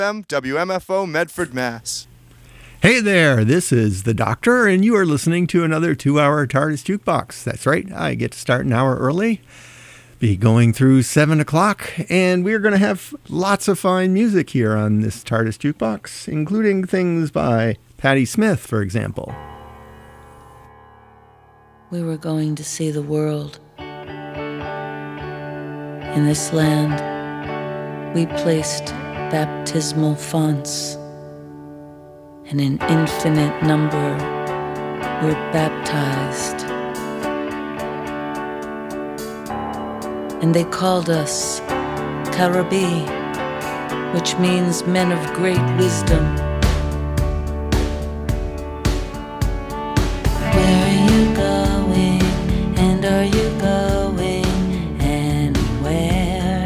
WMFO Medford, Mass. Hey there, this is the Doctor, and you are listening to another 2-hour TARDIS Jukebox. That's right, I get to start an hour early, be going through 7 o'clock, and we're going to have lots of fine music here on this TARDIS Jukebox, including things by Patti Smith, for example. We were going to see the world. In this land, we placed baptismal fonts, and in infinite number were baptized. And they called us Karabi, which means men of great wisdom. Where are you going, and are you going anywhere?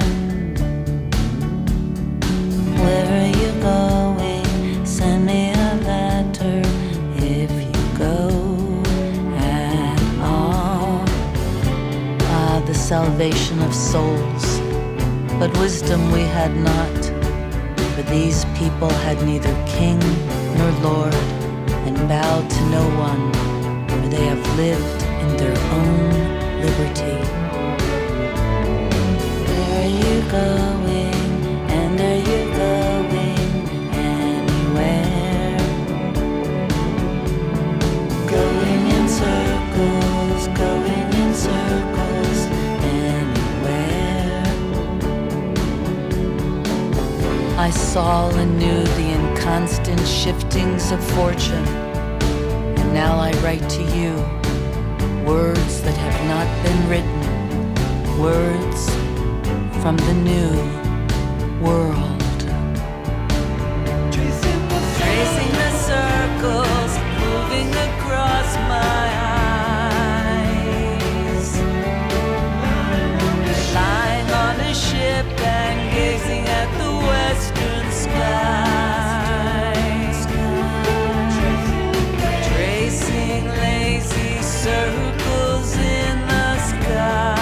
Where are you going? Send me a letter if you go at all. Ah, the salvation of souls. But wisdom we had not, for these people had neither king nor lord, and bowed to no one, for they have lived in their own liberty. Where are you going, and are you going anywhere? Going in circles, going in circles, anywhere. I saw and knew the inconstant shiftings of fortune, and now I write to you words that have not been written, words from the new world. Tracing the circles, moving across my eyes, lying on a ship and gazing at the western skies, tracing lazy circles in the sky.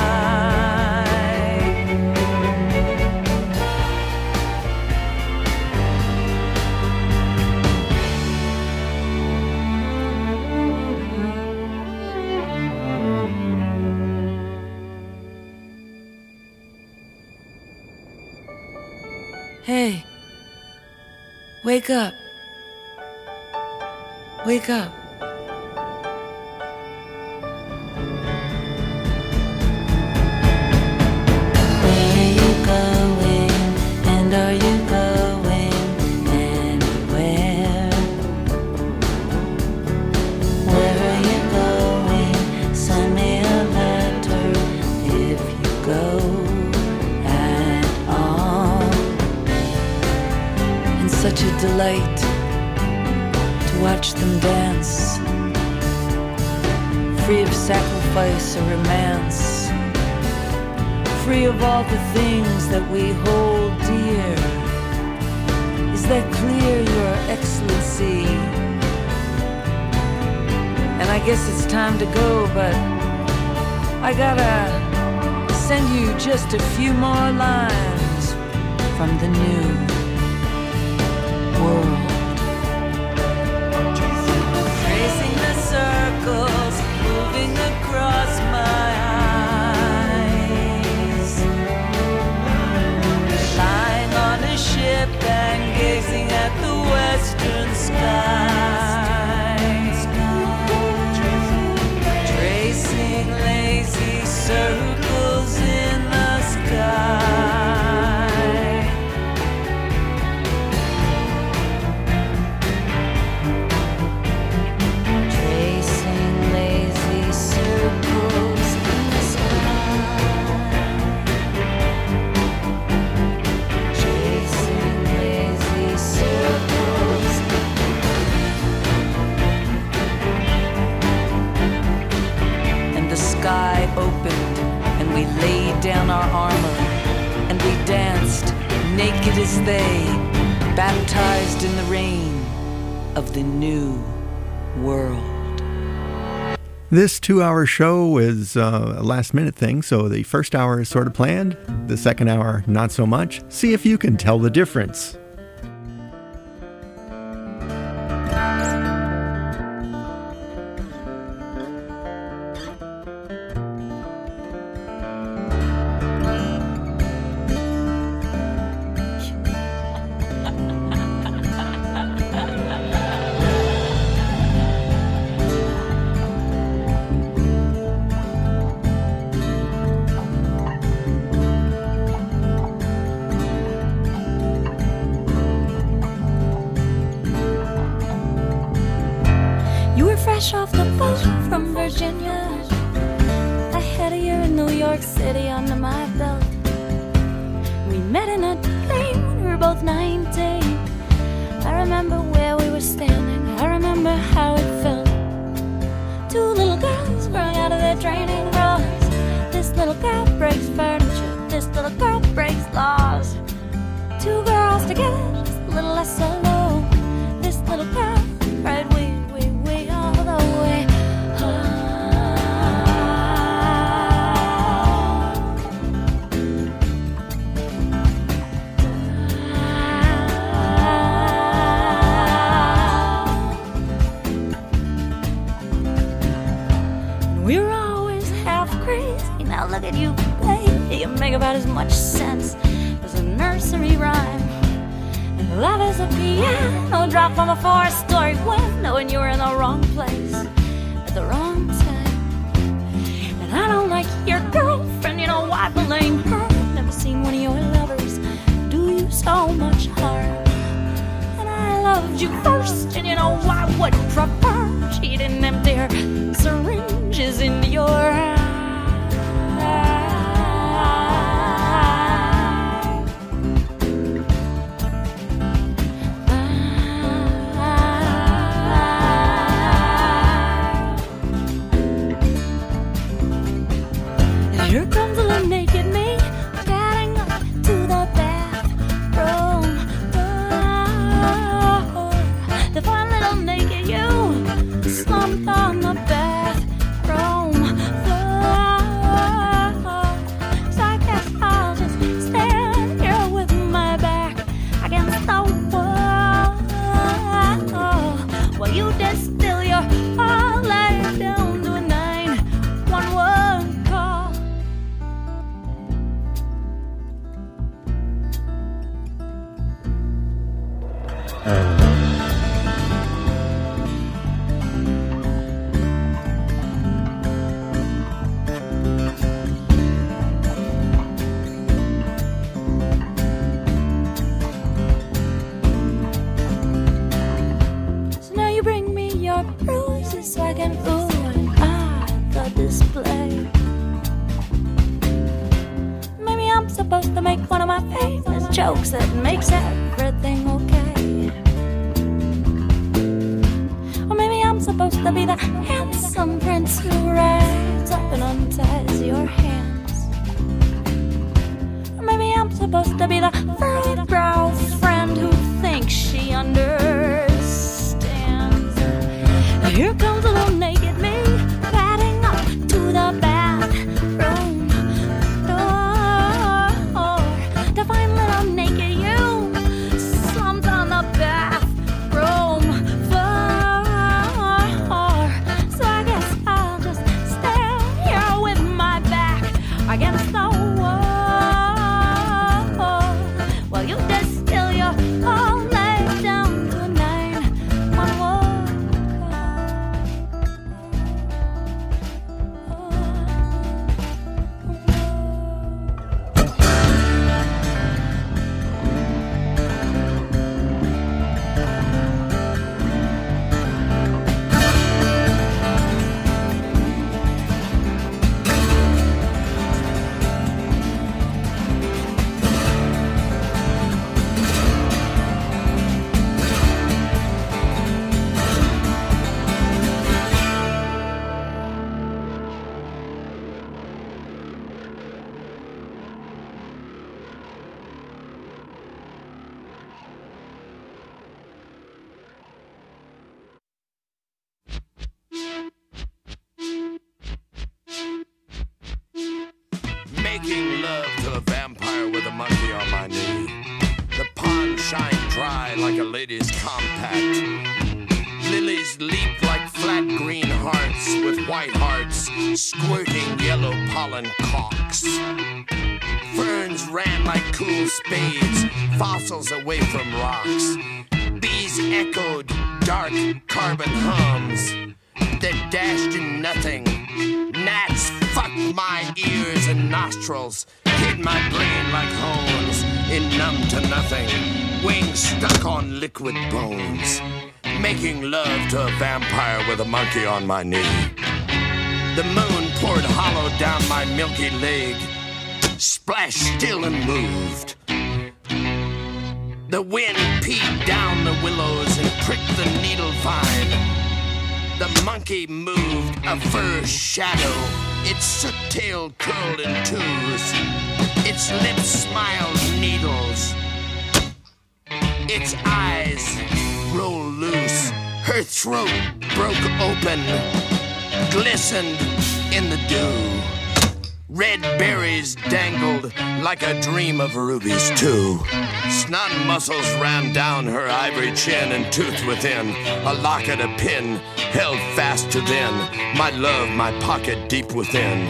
Hey, wake up. Wake up. Where are you going, and are you going anywhere? Where are you going? Send me a letter if you go at all. And such a delight to watch them dance, free of sacrifice or romance, free of all the things that we hold dear. Is that clear, Your Excellency? And I guess it's time to go, but I gotta send you just a few more lines from the new world. Tracing the circles, moving across my eyes, lying on a ship and gazing at the western skies, tracing lazy circles in the sky. Tracing lazy circles in the sky. Tracing lazy circles. And the sky opened, and we laid down our armor, and we danced naked as they, baptized in the rain of the new world. This 2-hour show is a last-minute thing, so the first hour is sort of planned, the second hour not so much. See if you can tell the difference. fresh off the boat from Virginia. I had a year in New York City under my belt. We met in a dream when we were both 19. I remember where we were standing, I remember how it felt. Two little girls growing out of their training bras. This little girl breaks furniture, this little girl breaks laws. Two girls together, just a little less alone. This little girl cried we all the way home. We were always half crazy. Now look at you, baby. You make about as much sense as a nursery rhyme. And love is a piano drop from a four-story window, and you were in the wrong place at the wrong time. And I don't like your girlfriend, you know why? Blame her. Never seen one of your lovers do you so much harm. And I loved you first, and you know I would prefer she didn't empty her syringes into your eyes. Here comes a little naked me, padding up to the bathroom door. The fine little naked you, slumped on the bathroom floor. So I guess I'll just stand here with my back against the wall while you distill your all life down to a 911 call. So now you bring me your bruises so I can ruin the display. Maybe I'm supposed to make one of my famous jokes that makes everything okay. Or maybe I'm supposed to be the handsome prince who rides up and unties your hands. Or maybe I'm supposed to be the furrowed brow friend who thinks she understands. Here comes a little naked me, padding up to the bathroom door. To find little naked you, slumped on the bathroom floor. So I guess I'll just stand here with my back against the wall while you distill your whole life down to a 911 Making love to a vampire with a monkey on my knee. The pond shine dry like a lady's compact. Lilies leap like flat green hearts with white hearts, squirting yellow pollen cocks. Ferns ran like cool spades, fossils away from rocks. Bees echoed dark carbon hums that dashed in nothing. Gnats fucked my ears and nostrils, hid my brain like hones in numb to nothing, wings stuck on liquid bones. making love to a vampire with a monkey on my knee. The moon poured hollow down my milky leg, splashed still and moved. The wind peed down the willows and pricked the needle vine. The monkey moved, a fur shadow, its soot tail curled in twos. Its lips smiled needles. Its eyes rolled loose. Her throat broke open, glistened in the dew. Red berries dangled like a dream of rubies too. Snot muscles ran down her ivory chin, and tooth within, a locket, a pin, held fast to then, my love, my pocket deep within.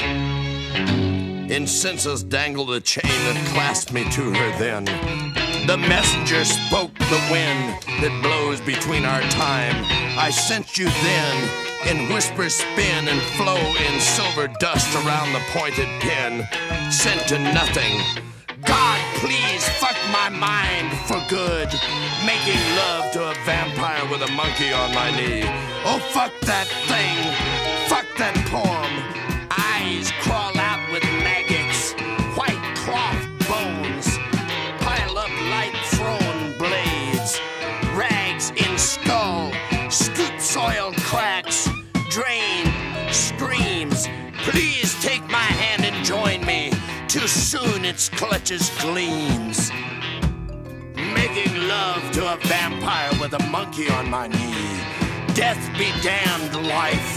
In senses dangled a chain that clasped me to her then. The messenger spoke the wind that blows between our time. I sent you then, in whispers spin and flow in silver dust around the pointed pin, sent to nothing. God, please fuck my mind for good, making love to a vampire with a monkey on my knee. Oh, fuck that thing, fuck that poem. Eyes crawl out with maggots, white cloth bones, pile up light thrown blades, rags in skull, scoop soiled cracks, drain, screams. Please take my hand and join me. Too soon its clutches gleams. Making love to a vampire with a monkey on my knee. Death be damned, life.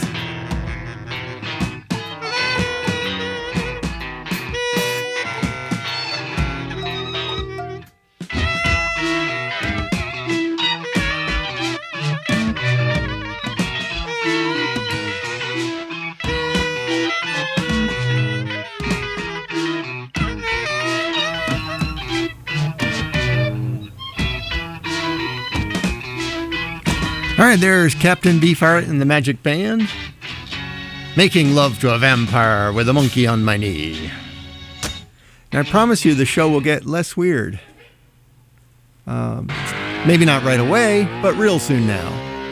All right, there's Captain Beefheart and the Magic Band, making love to a vampire with a monkey on my knee. And I promise you the show will get less weird. Maybe not right away, but real soon now.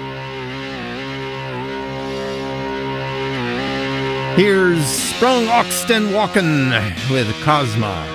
Here's Sprung Oxten Walken with Cosma.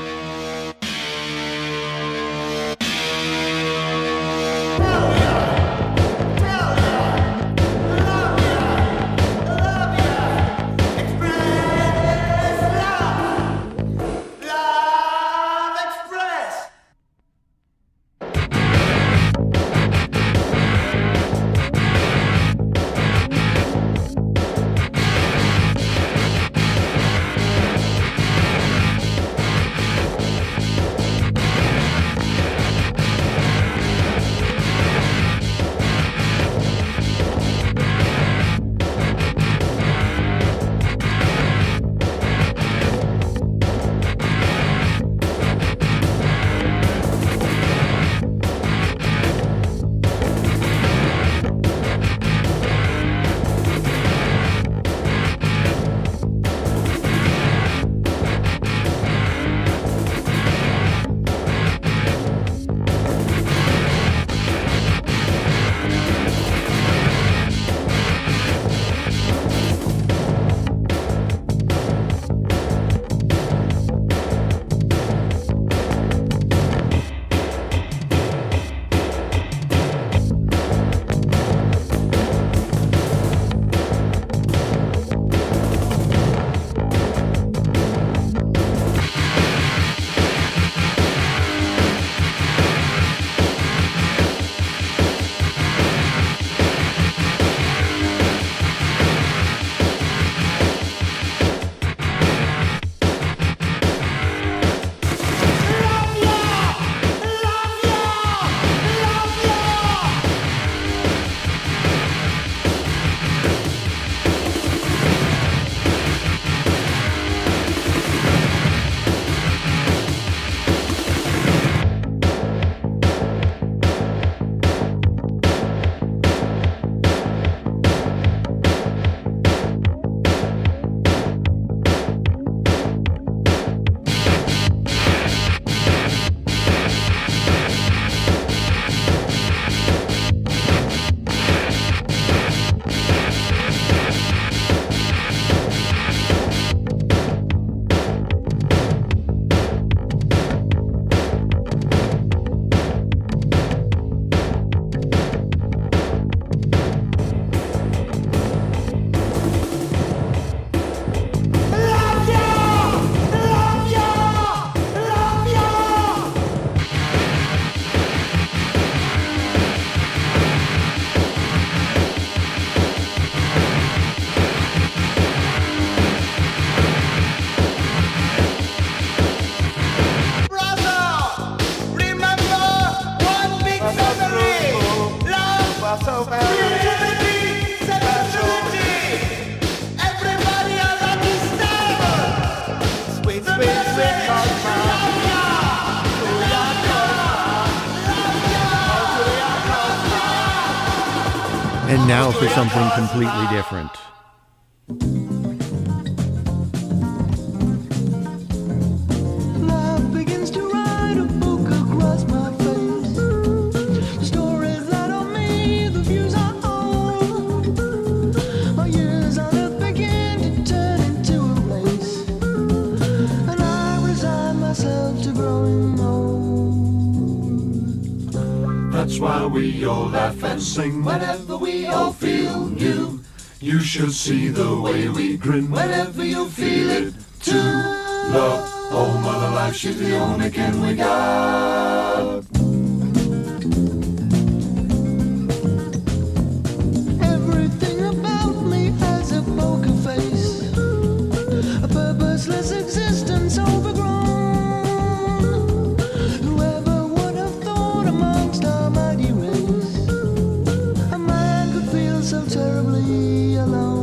And now for something completely different. Life begins to write a book across my face. The stories that on me, the views I own. My years on earth begin to turn into a race, and I resign myself to growing old. That's why we all laugh and sing whenever we all feel new. You should see the way we grin whenever you feel it too. Love, oh mother life, she's the only kin we got. Everything about me has a poker face, a purposeless existence overgrown. Whoever would have thought amongst our mighty race, a man could feel so terribly alone.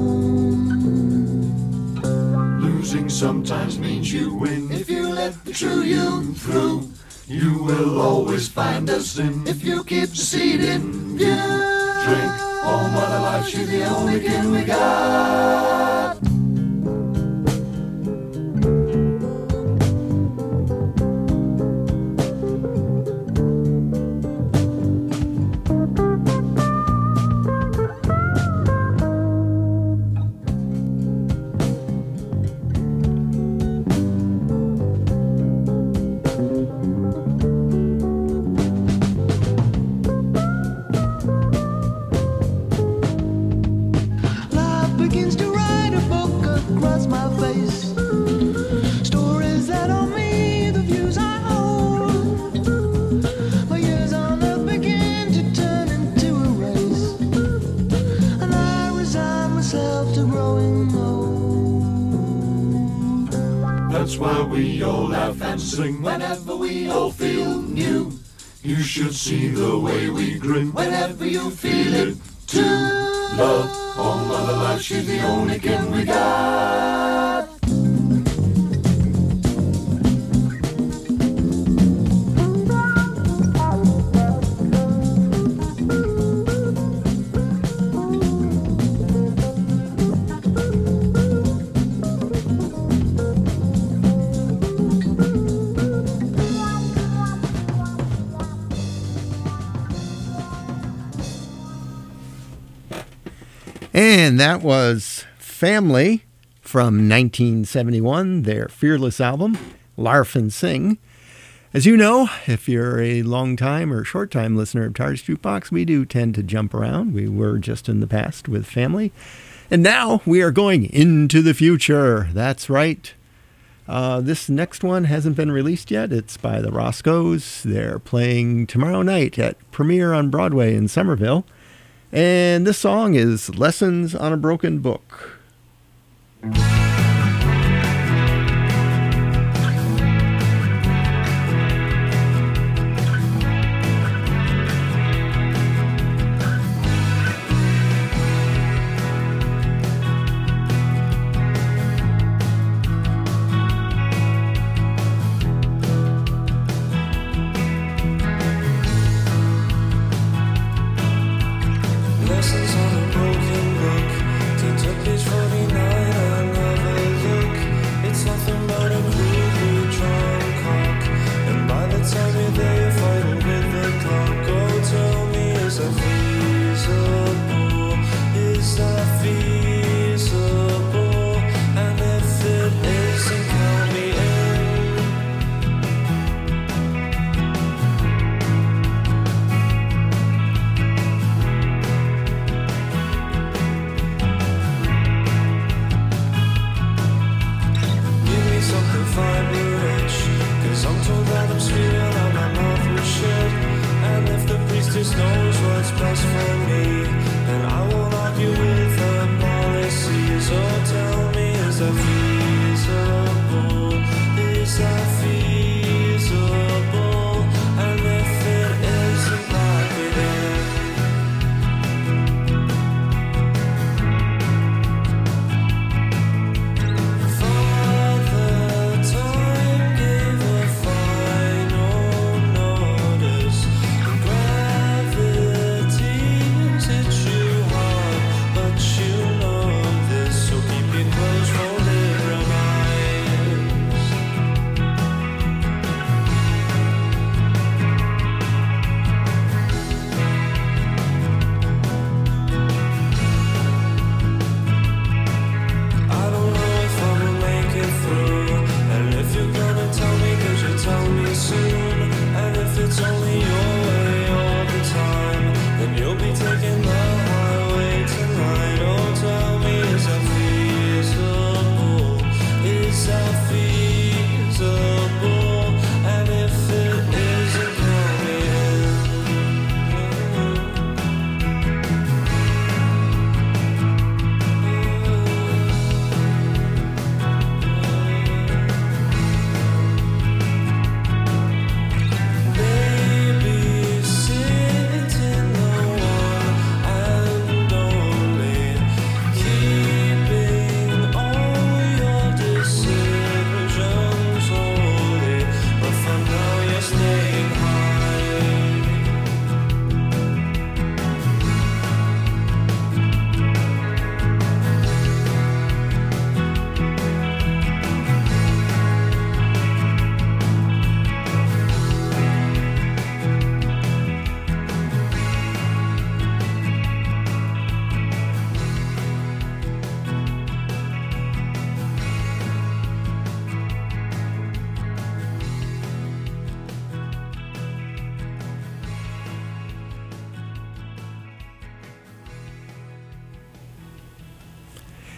Losing sometimes means you win. If you let the true you through, you will always find us in. If you keep the seed in view, drink, oh mother life, she's the only kin we got. Life begins to write a book across my face. Stories that on me, the views I hold. My years on earth begin to turn into a race, and I resign myself to growing old. That's why we all laugh and sing whenever we all feel new. You should see the way we grin whenever you feel it too. Love, oh mother life, she's the only kin we got. And that was Family from 1971, their Fearless album, Larf and Sing. As you know, if you're a long-time or short-time listener of TARDIS Jukebox, we do tend to jump around. We were just in the past with Family. And now we are going into the future. That's right. This next one hasn't been released yet. It's by the Roscoes. They're playing tomorrow night at Premiere on Broadway in Somerville. And this song is Lessons on a Broken Book. Lessons on a broken book. Turn to page 49 and have a look. It's nothing but a crudely drawn clock, and by the time you're there you're fighting with the clock. Oh, tell me, is that feasible? Is that feasible? And if it isn't, count me in. Something fiber rich, 'cause I'm told that I'm sweet and my mouth will shit. And if the priestess knows what's best for me, then I won't argue with her policies. So tell me, is that feasible? Is that feasible? And if it isn't, lock it in. Gravity's hit you hard.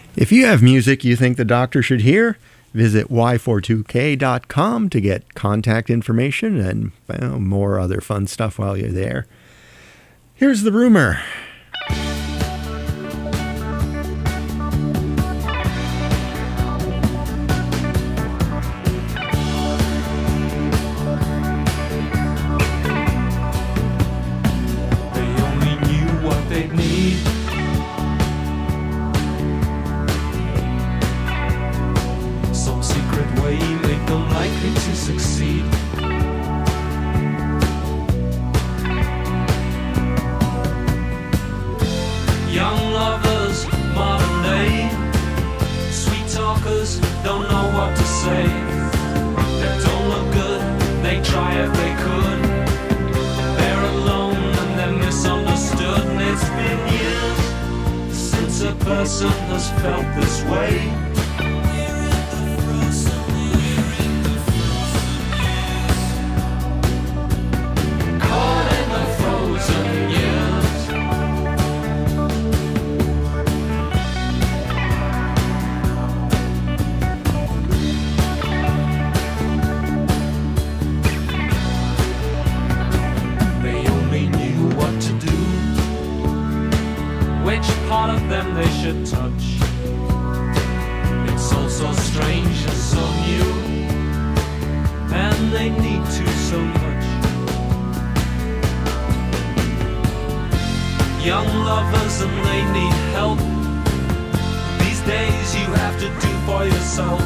If you have music you think the doctor should hear, visit y42k.com to get contact information and more other fun stuff while you're there. Here's the rumor. They only knew what they'd need. Some secret way made them likely to succeed. Young lovers, modern day, sweet talkers don't know what to say. They don't look good, they try if they could. They're alone and they're misunderstood. And it's been years since a person has felt this way. Caught in the frozen years. They only knew what to do, which part of them they should touch. It's all so strange and so new, and they need to so much. Young lovers and they need help. These days you have to do for yourself.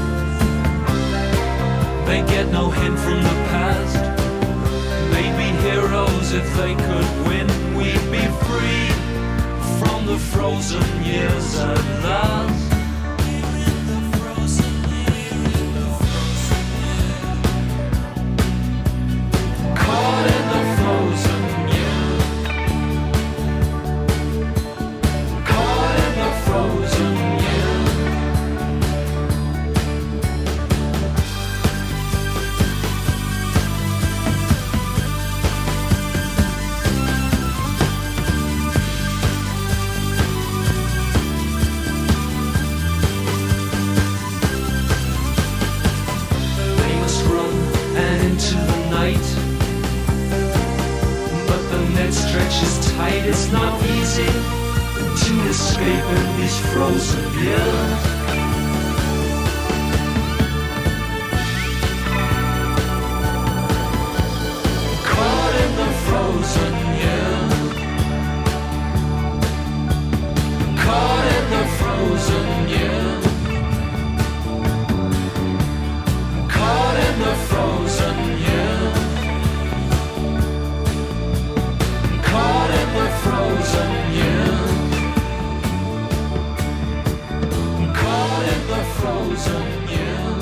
They get no hint from the past. They'd be heroes if they could win. We'd be free from the frozen years at last. Caught in the frozen years. Caught in the frozen years. They must run and into the night, but the net stretches tight. It's not easy to escape in these frozen years. Caught in the frozen years. Caught in the frozen years. Caught in the frozen years. Caught in the frozen years. Caught in the frozen years.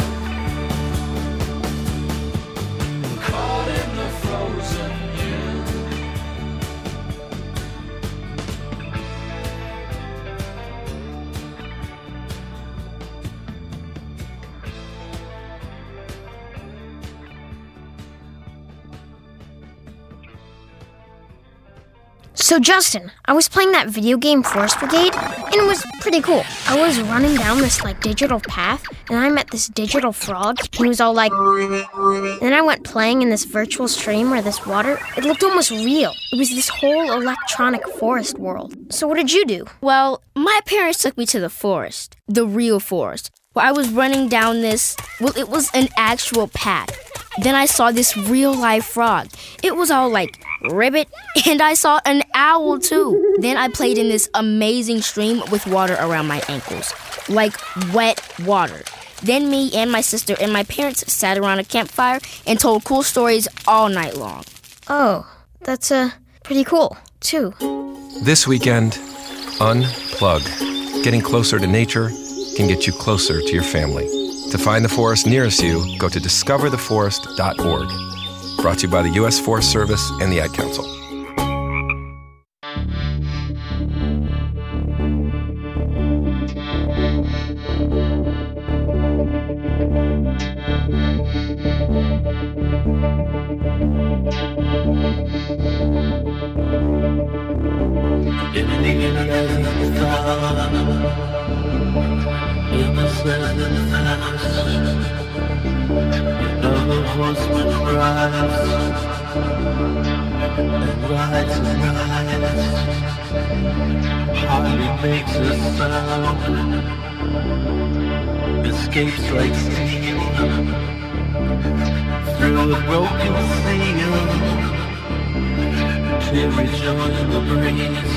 Caught in the frozen years. So Justin, I was playing that video game Forest Brigade, and it was pretty cool. I was running down this digital path, and I met this digital frog. He was all like, and then I went playing in this virtual stream where this water, it looked almost real. It was this whole electronic forest world. So what did you do? Well, my parents took me to the forest, the real forest, where I was running down this, it was an actual path. Then I saw this real-life frog. It was all like ribbit, and I saw an owl too. Then I played in this amazing stream with water around my ankles, like wet water. Then me and my sister and my parents sat around a campfire and told cool stories all night long. Oh, that's pretty cool, too. This weekend, unplug. Getting closer to nature can get you closer to your family. To find the forest nearest you, go to discovertheforest.org. Brought to you by the U.S. Forest Service and the Ad Council. In in the seventh house. Another horseman rides and rides and rides. Hardly makes a sound. Escapes like steel through a broken seal. Every joy in the breeze.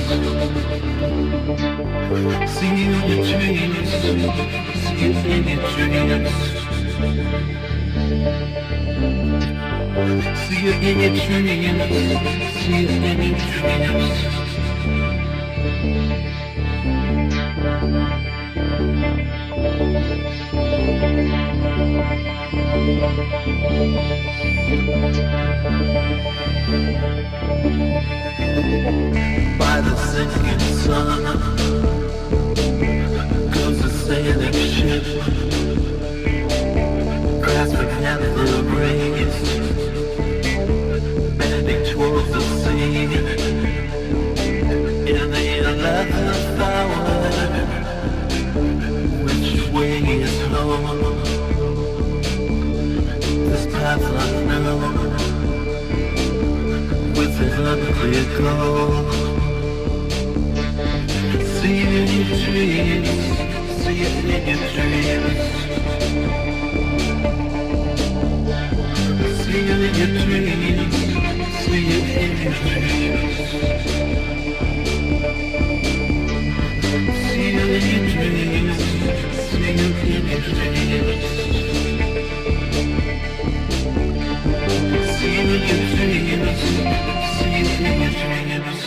See you in your dreams. See you in your dreams. See you in your dreams. See you in your dreams. By the sinking sun goes a sailing ship, grasping at the rays, bending towards the sea. In the 11th hour, which way is home? This path unknown, with an unclear goal. See you in your dreams. See you in your dreams. See you in your dreams. See you in your dreams. See you in your dreams. See you in your dreams. See you in your dreams. See you in your dreams.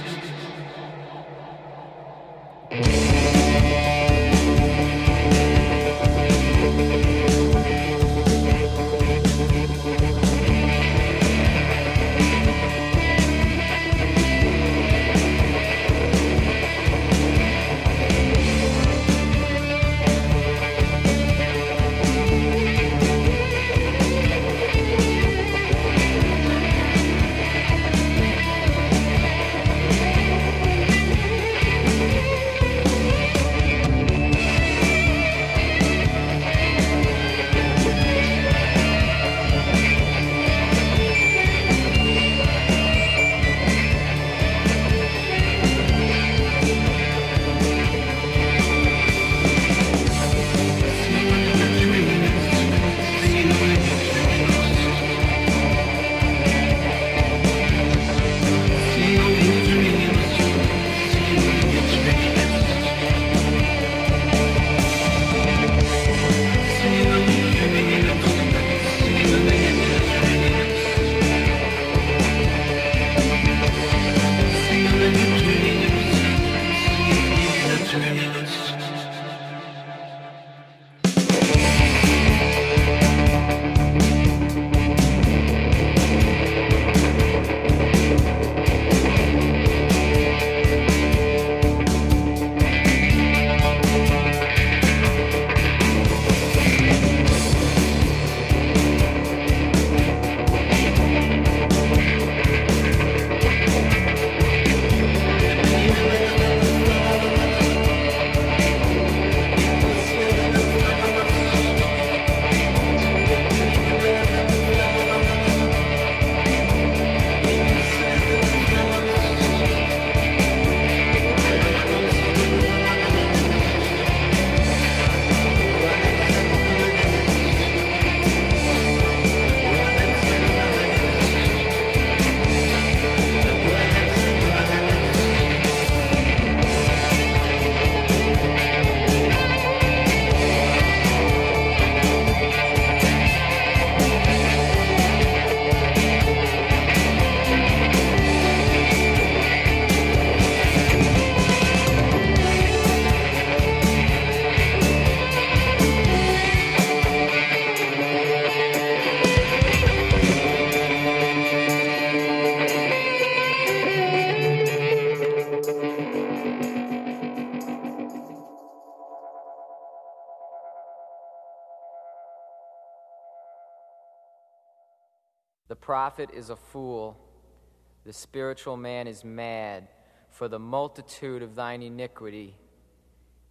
The prophet is a fool. The spiritual man is mad for the multitude of thine iniquity.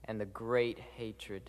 and the great hatred.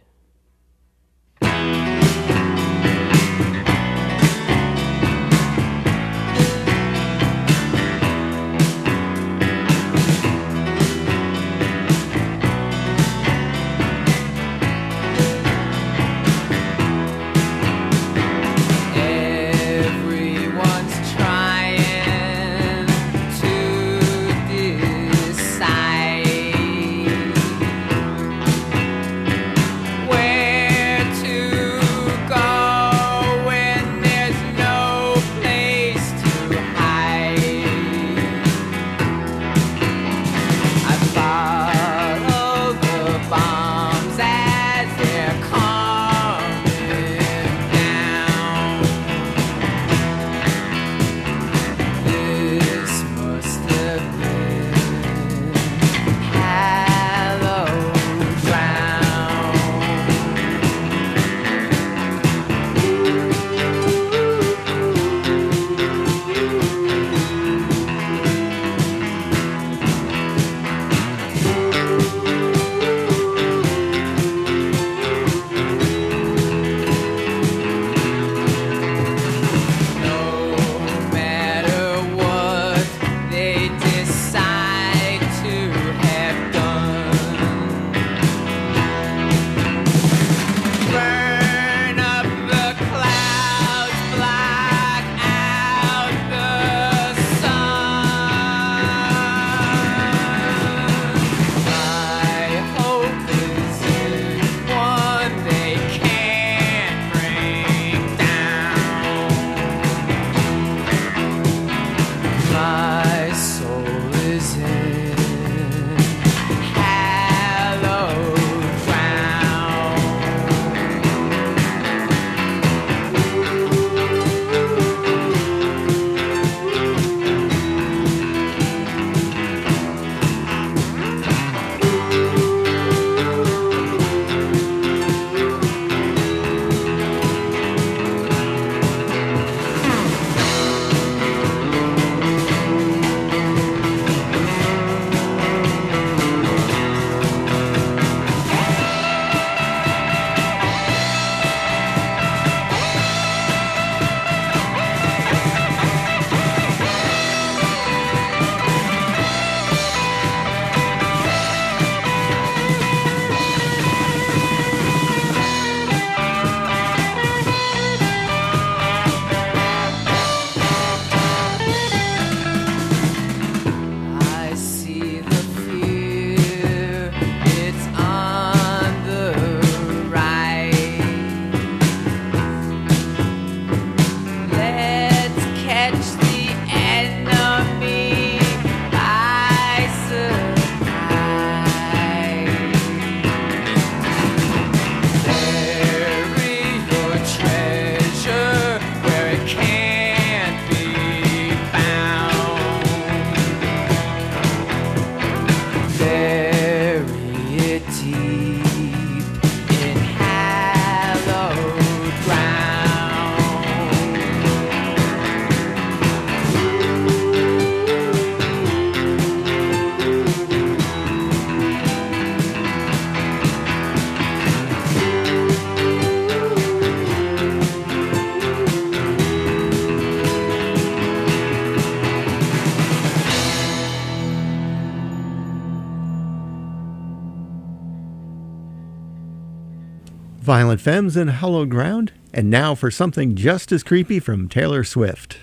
Violent Femmes and Hallowed Ground. And now for something just as creepy from Taylor Swift.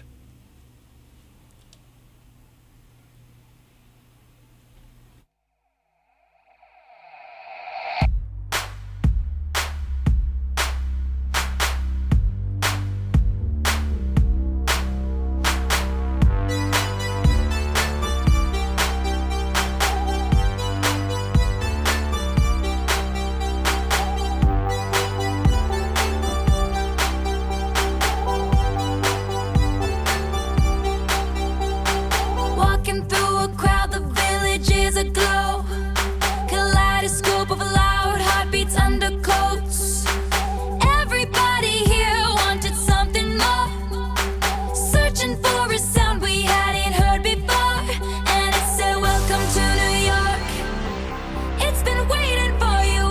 It's been waiting for you.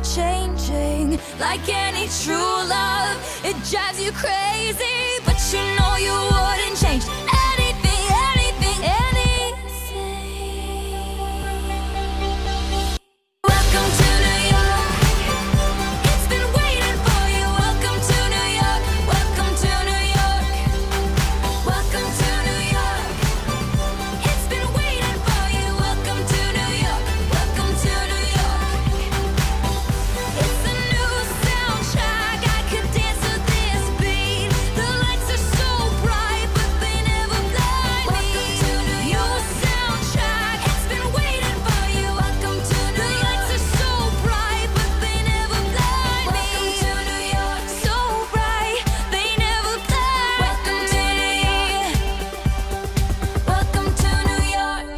changing. Like any true love, it drives you crazy, but you know you wouldn't change anything, anything, anything. Welcome to New York. It's been waiting for you. Welcome to New York. Welcome to New York. Welcome to New York. It's been waiting for you. Welcome to New York. Welcome to New York. It's a new soundtrack. I could dance to this beat. The lights are so bright, but they never blind me. Welcome to New York. New soundtrack. It's been waiting for you. Welcome to New York. The lights are so bright, but they never blind me. Welcome to New York. So bright, they never blind. Welcome to New York. Welcome to New York.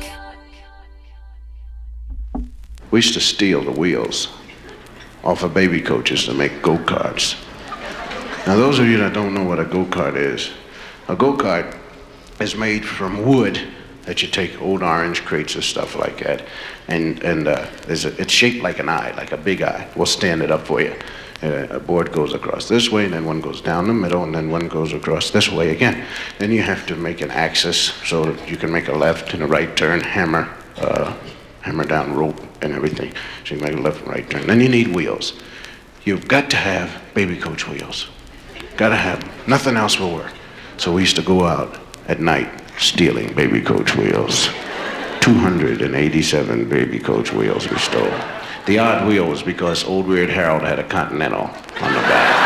We used to steal the wheels off of baby coaches to make go-karts. Now, those of you that don't know what a go-kart is, a go-kart is made from wood that you take old orange crates or stuff like that, and it's shaped like an eye, like a big eye. We'll stand it up for you. A board goes across this way, and then one goes down the middle, and then one goes across this way again. Then you have to make an axis so that you can make a left and a right turn, hammer down rope and everything. So you can make a left and right turn. Then you need wheels. You've got to have baby coach wheels. Got to have them. Nothing else will work. So we used to go out at night stealing baby coach wheels. 287 baby coach wheels we stole. The odd wheel was because Old Weird Harold had a Continental on the back.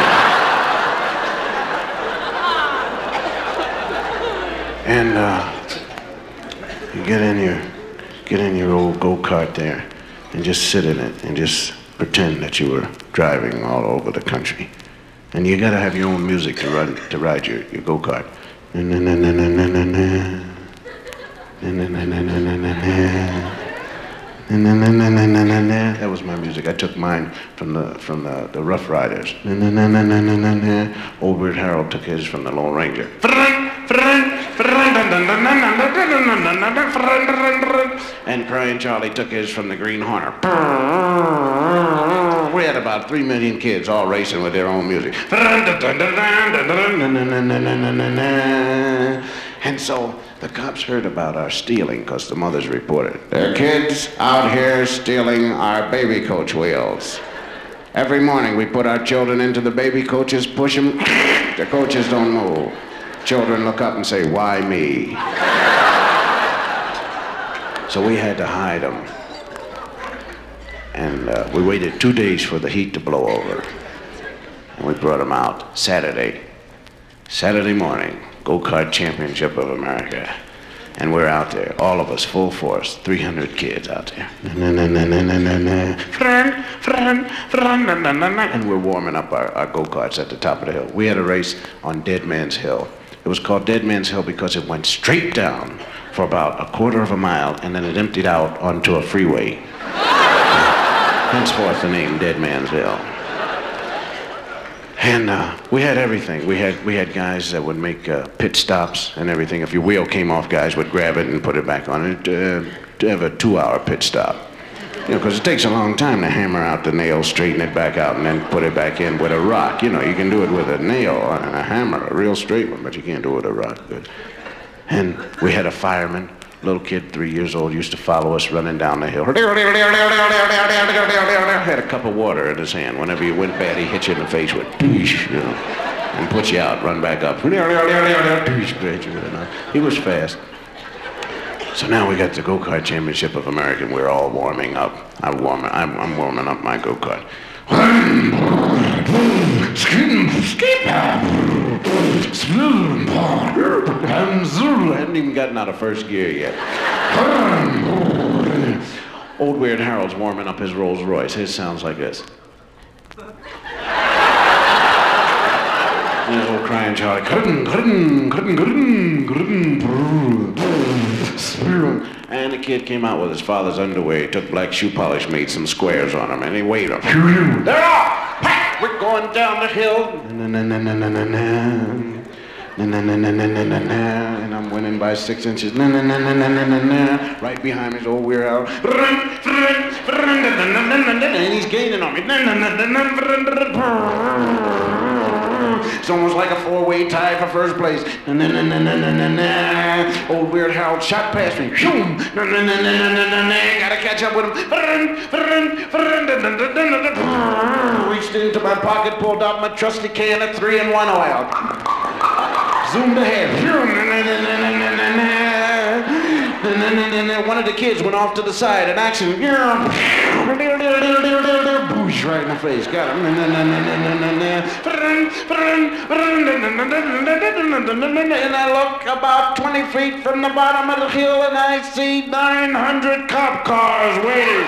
And you get in your old go-kart there and just sit in it and just pretend that you were driving all over the country. And you gotta have your own music to ride your go-kart. That was my music. I took mine from the Rough Riders. Old Weird Harold took his from the Lone Ranger. And Crying Charlie took his from the Green Hornet. We had about 3 million kids all racing with their own music. And so the cops heard about our stealing because the mothers reported. There are kids out here stealing our baby coach wheels. Every morning we put our children into the baby coaches, push them, the coaches don't move. Children look up and say, why me? So we had to hide them. And we waited 2 days for the heat to blow over. And we brought them out Saturday morning, Go-Kart Championship of America. And we're out there, all of us, full force, 300 kids out there. And we're warming up our go-karts at the top of the hill. We had a race on Dead Man's Hill. It was called Dead Man's Hill because it went straight down for about a quarter of a mile, and then it emptied out onto a freeway. Henceforth the name Dead Man's Hill. And we had everything. We had guys that would make pit stops and everything. If your wheel came off, guys would grab it and put it back on it to have a 2-hour pit stop. You know, because it takes a long time to hammer out the nail, straighten it back out, and then put it back in with a rock. You know, you can do it with a nail and a hammer, a real straight one, but you can't do it with a rock. And we had a fireman, little kid, 3 years old, used to follow us running down the hill. Had a cup of water in his hand. Whenever you went bad, he hit you in the face with, you know, and put you out, run back up. He was fast. So now we got the Go-Kart Championship of America, and we're all warming up. I'm warming up my go-kart. I hadn't even gotten out of first gear yet. Old Weird Harold's warming up his Rolls Royce. His sounds like this. And his old Crying Charlie. And the kid came out with his father's underwear. He took black shoe polish, made some squares on them, and he waved them. They're off! We're going down the hill. And I'm winning by 6 inches. Right behind me is Old Weird Harold. and he's gaining on me. It's almost like a four-way tie for first place. Old Weird Harold shot past me. Gotta catch up with him. Reached into my pocket, pulled out my trusty can of 3-in-1 oil. Zoomed ahead. One of the kids went off to the side. An accident. Boosh, right in the face. Got him. And I look about 20 feet from the bottom of the hill and I see 900 cop cars waiting.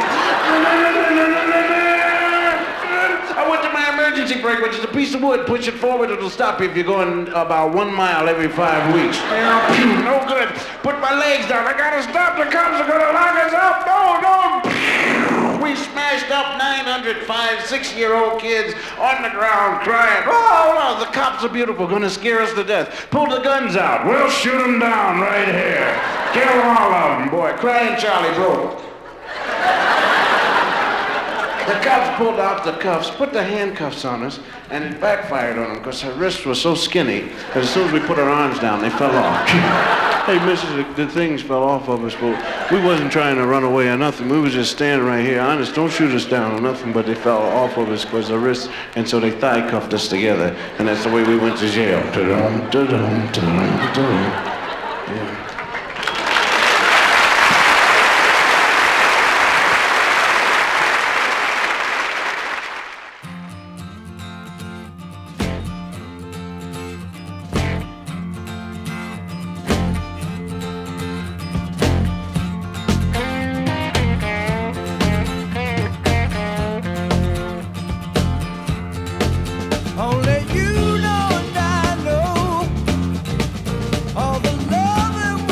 I went to my emergency brake, which is a piece of wood. Push it forward, it'll stop you if you're going about 1 mile every 5 weeks. No good. Put my legs down. I gotta stop. The cops are gonna lock us up. No. We smashed up 905 6-year-old kids on the ground crying. Oh, no, the cops are beautiful, gonna scare us to death. Pull the guns out. We'll shoot them down right here. Kill all of them, boy. Crying Charlie broke. The cops pulled out the cuffs, put the handcuffs on us, and it backfired on them because her wrists were so skinny that as soon as we put our arms down, they fell off. Hey, missus, the things fell off of us, but we wasn't trying to run away or nothing. We was just standing right here. Honest, don't shoot us down or nothing, but they fell off of us because our wrists, and so they thigh cuffed us together, and that's the way we went to jail. Ta-dum, ta-dum, ta-dum, ta-dum. Yeah. Only you know and I know all the love that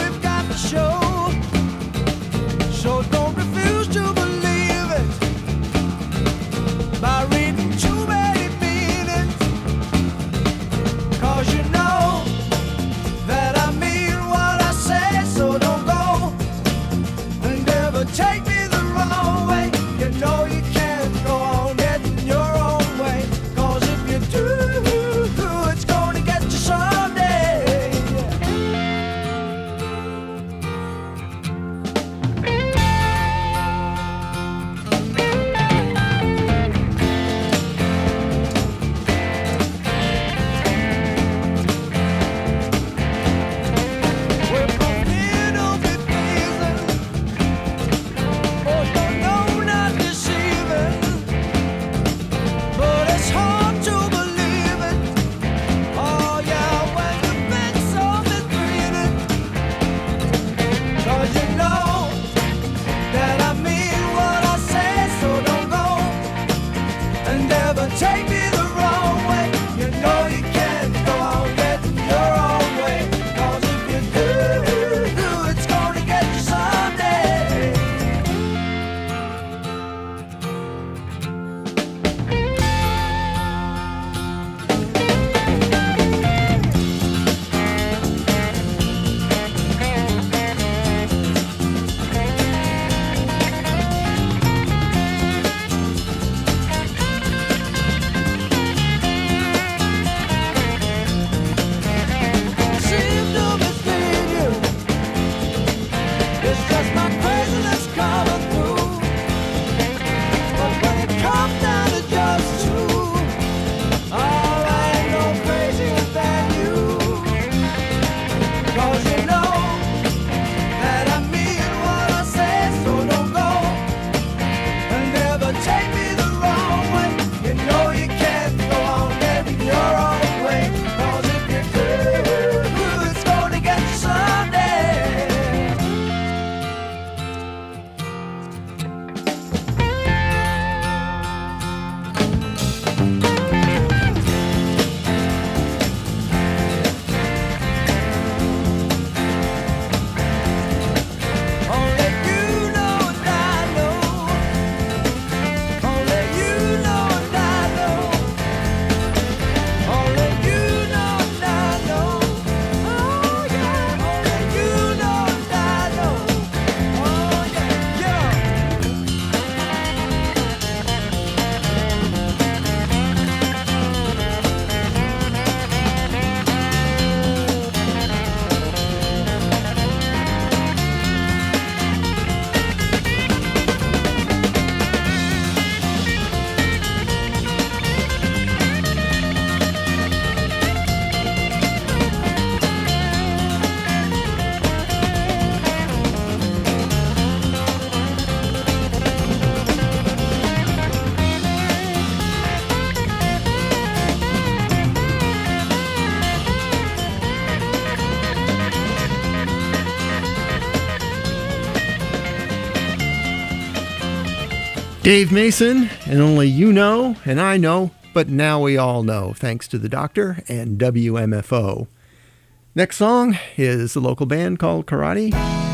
Dave Mason, and only you know, and I know, but now we all know, thanks to the doctor and WMFO. Next song is a local band called Karate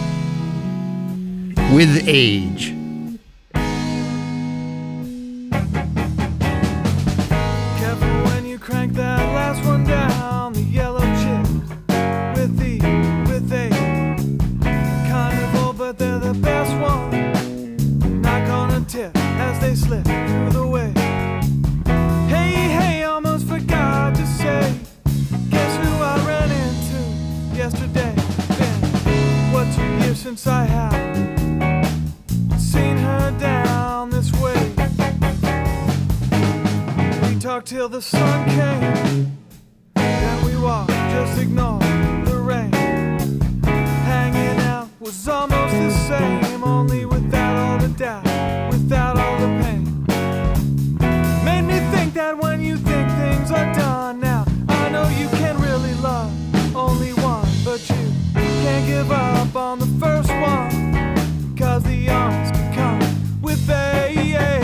with Age. Careful when you crank that last one down, the yellow chick with a carnival, but they're the best one. Knock on a tip as they slip through the way. Hey, almost forgot to say, guess who I ran into yesterday? Been, what, 2 years since I have seen her down this way. We talked till the sun came, then we walked, just ignore the rain. Hanging out was almost the same, only without all the doubt, without all the pain. Made me think that when you think things are done now, I know you can really love only one, but you can't give up on the first one, 'cause the honest can come with age.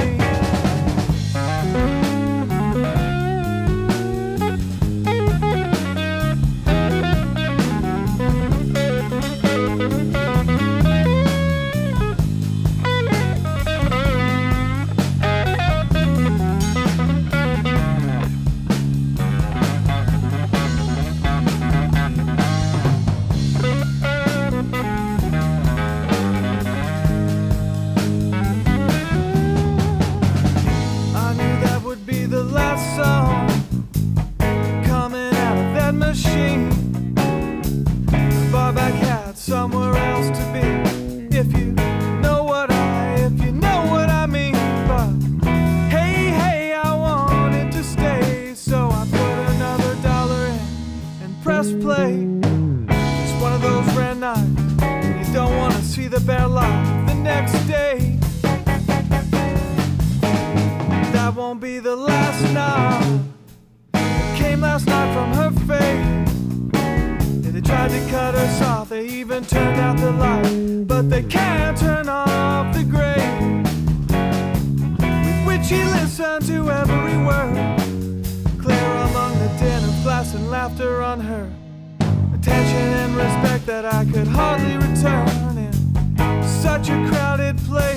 Somewhere else to be, if you know what I mean. But hey, I wanted to stay, so I put another dollar in and pressed play. It's one of those rare nights you don't want to see the bare light the next day. That won't be the last night. It came last night from her face. They tried to cut us off, they even turned out the light, but they can't turn off the grave, with which he listened to every word, clear among the din of glass and laughter unheard, attention and respect that I could hardly return in such a crowded place.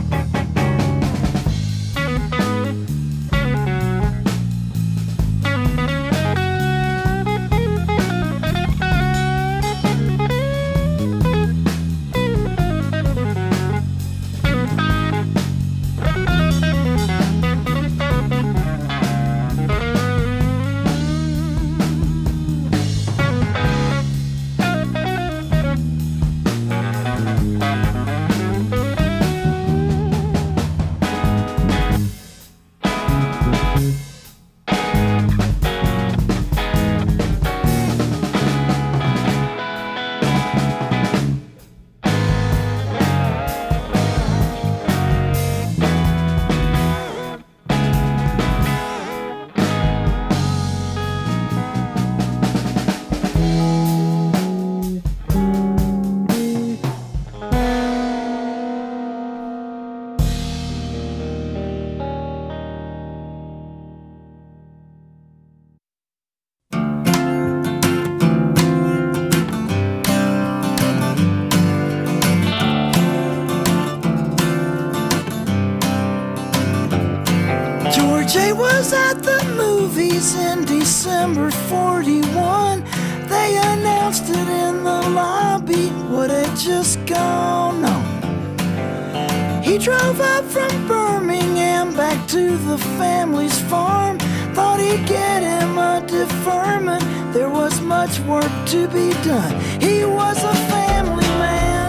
Jay was at the movies in December 41. They announced it in the lobby, what had just gone on. He drove up from Birmingham back to the family's farm. Thought he'd get him a deferment, there was much work to be done. He was a family man,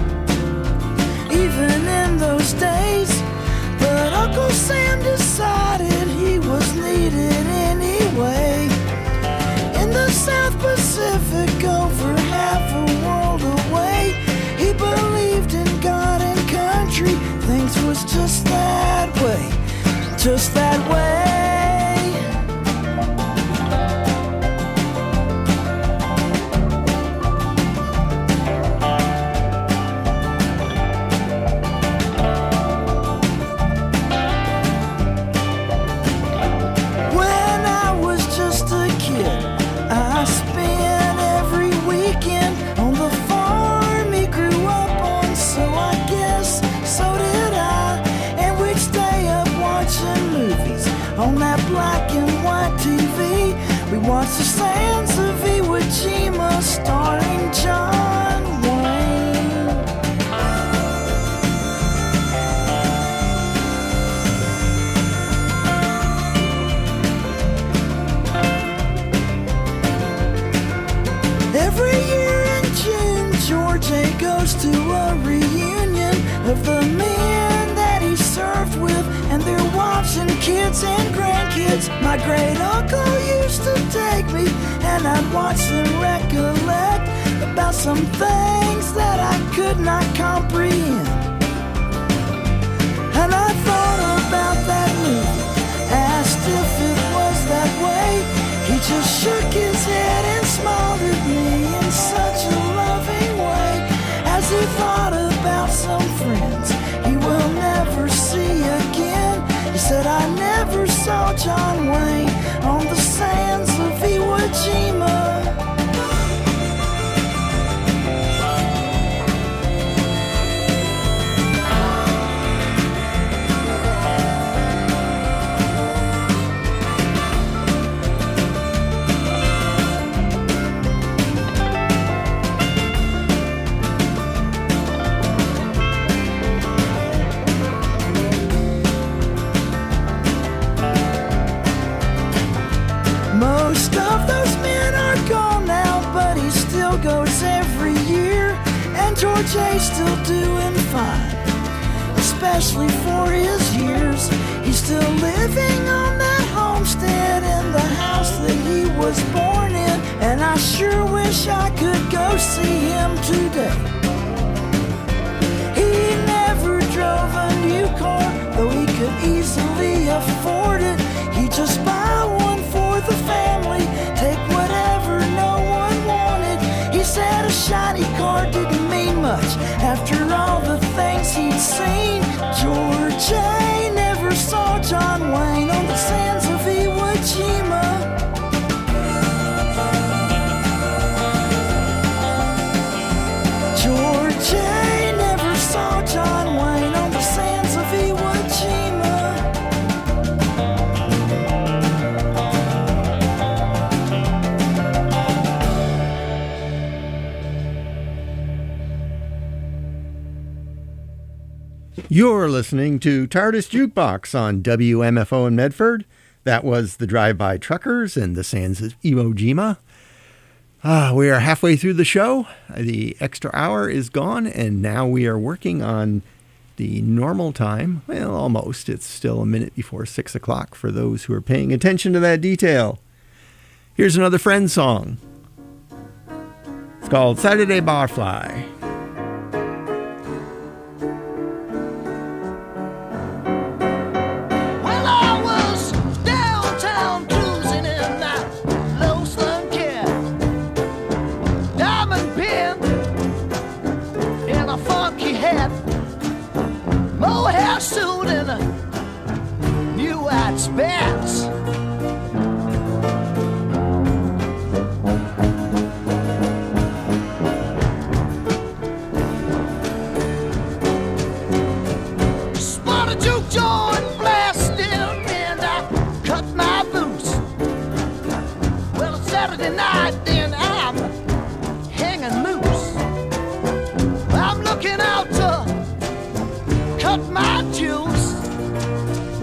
even in those days. But Uncle Sam decided he was needed anyway. In the South Pacific, over half a world away, he believed in God and country. Things was just that way, just that way. on that black and white TV. We watched the sands of Iwo Jima starring John Wayne. Every year in June, George A. goes to a reunion of the men that he served with and their wives and kids and grandkids. My great uncle used to take me and I'd watch them recollect about some things that I could not comprehend. And I thought about that movie, asked if it was that way. He just shook his head and smiled at me in such a loving way, as he thought about some friends he will never see again. He said, I never saw John Wayne on the sands of Iwo Jima. Most of those men are gone now, but he still goes every year. And George A's still doing fine, especially for his years. He's still living on that homestead in the house that he was born in. And I sure wish I could go see him today. He never drove a new car, though he could easily afford it. He just buy one for the family, take whatever no one wanted. He said a shiny car didn't mean much after all the things he'd seen. George A. never saw John Wayne on the sands of Iwo Jima. George A. never saw John Wayne on the sands of Iwo Jima. You're listening to TARDIS Jukebox on WMFO in Medford. That was the Drive-By Truckers and the Sands of Iwo Jima. We are halfway through the show. The extra hour is gone, and now we are working on the normal time. Well, almost. It's still a minute before 6 o'clock for those who are paying attention to that detail. Here's another Friends song. It's called Saturday Barfly. Well, I was downtown cruising in that low slung cab, diamond pin in a funky hat, mohair suit and a new white spec.